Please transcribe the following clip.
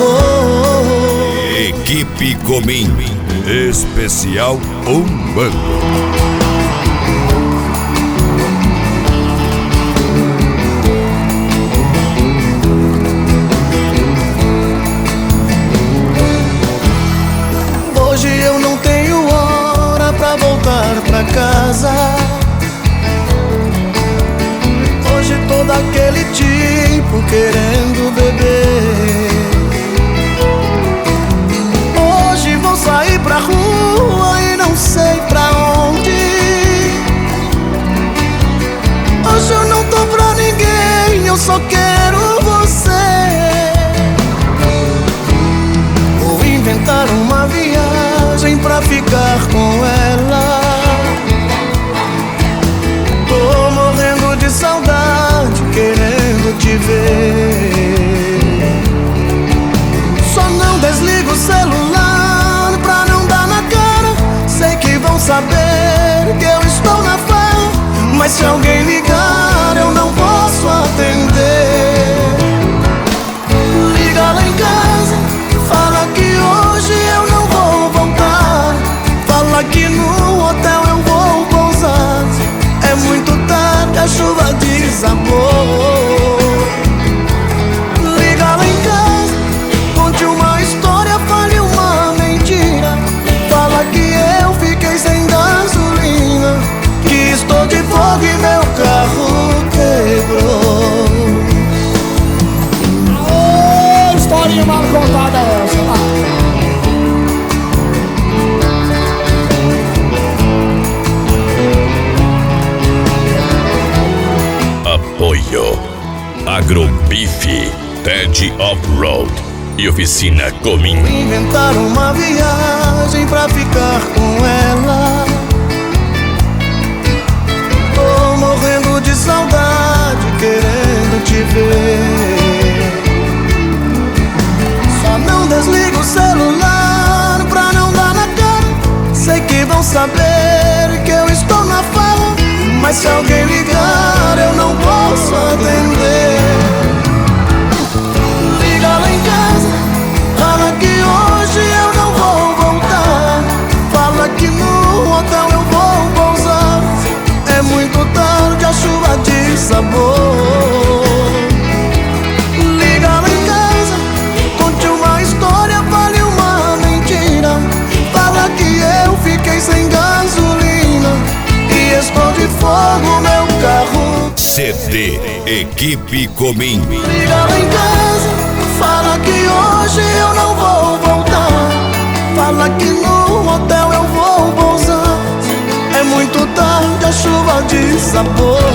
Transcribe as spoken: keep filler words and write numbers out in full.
sabor. Equipe Comim, especial Umbanda. Hoje eu não tenho hora pra voltar pra casa. Hoje tô daquele tipo querendo beber. Hoje vou sair pra rua e não sei pra onde. Hoje eu não tô pra ninguém, eu só quero você. Vou inventar uma viagem pra ficar com ela. Tô morrendo de saudade, querendo te ver. Só não desliga o celular pra não dar na cara. Sei que vão saber que eu estou na farra, mas se alguém ligar eu não posso atender. Liga lá em casa, fala que hoje eu não vou voltar. Fala que no hotel eu vou pousar. É muito tarde, a chuva desabou. Liga lá em casa, conte uma história, fale uma mentira. Fala que eu fiquei sem gasolina, que estou de folga e meu carro quebrou. Ô, historinha mal contada essa, lá. Apoio Agrobife, Ted Off-Road e Oficina Comim. Inventar uma viagem pra ficar com ela. Tô morrendo de saudade, querendo te ver. Só não desliga o celular pra não dar na cara. Sei que vão saber que eu estou na farra, mas se alguém ligar eu não posso atender. Liga lá em casa, fala que hoje eu não vou voltar. Fala que no hotel eu vou pousar. É muito tarde, a chuva desabou. Liga lá em casa, conte uma história, fale uma mentira. Fala que eu fiquei sem gasolina e estou de fogo, meu carro. C D Equipe Comim. Liga lá em casa, fala que hoje eu não vou voltar. Fala que no hotel eu vou pousar. É muito tarde, a chuva desabou.